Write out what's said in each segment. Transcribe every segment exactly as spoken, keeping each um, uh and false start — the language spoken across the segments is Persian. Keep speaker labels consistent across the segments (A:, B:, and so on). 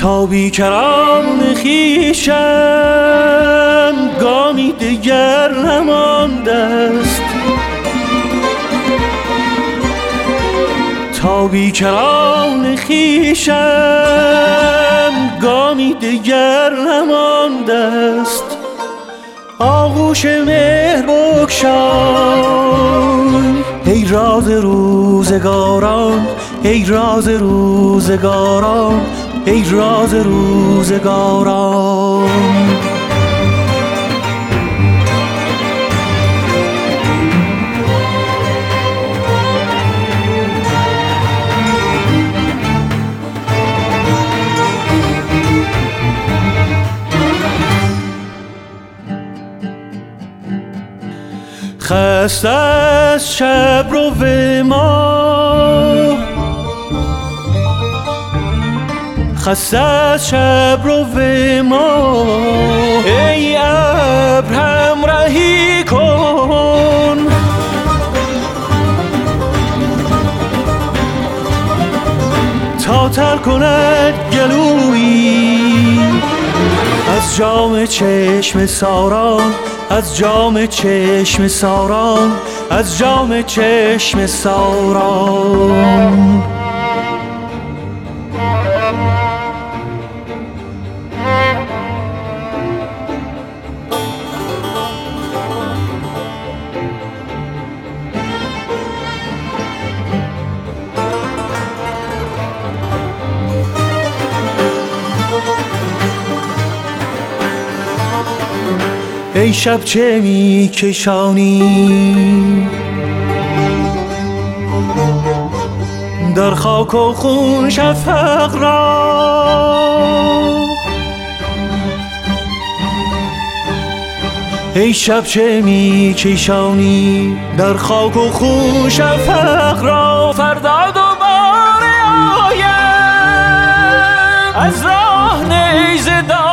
A: تا بیکران خویشم گامی دیگر نمانده است، تا بیکران خویشم گامی دیگر نمانده است. آغوش مهر بگشای ای راز روزگاران، ای راز روزگاران، ای راز روزگاران. خسته از شب رو به ما، خسته از شب رو به ما، ای ابر همراهی کن. تا تر کند گلویی از جام چشم ساران، از جام چشم ساران، از جام چشم ساران. ای شب چه می کشانی در خاک و خون شفق را، ای شب چه می کشانی در خاک و خون شفق را. فردا دوباره آیم از راه نیزه دارم،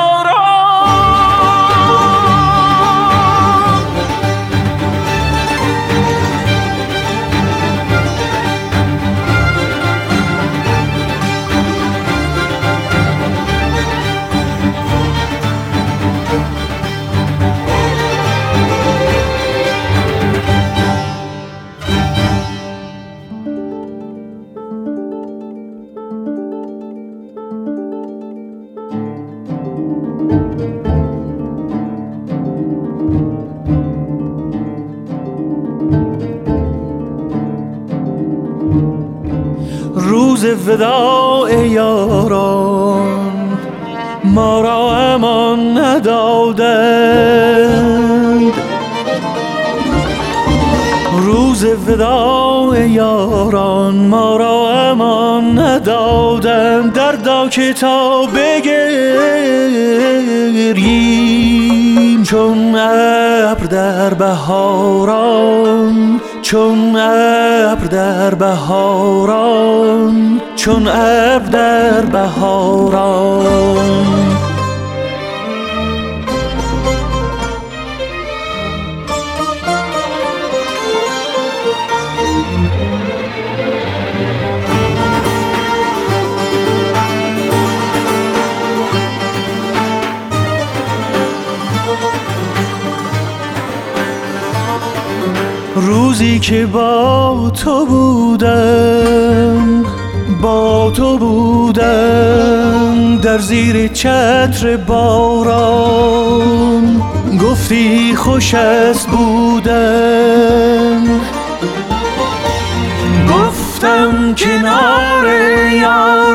A: روز وداع یاران ما را امان ندادند، روز وداع یاران ما را امان ندادند. دردا که تا بگریم چون ابر در بهاران، چون ابر در بهاران، چون ابر در بهاران. روزی که با تو بودم، با تو بودم در زیر چتر باران، گفتی خوش است بودن، گفتم کنار یار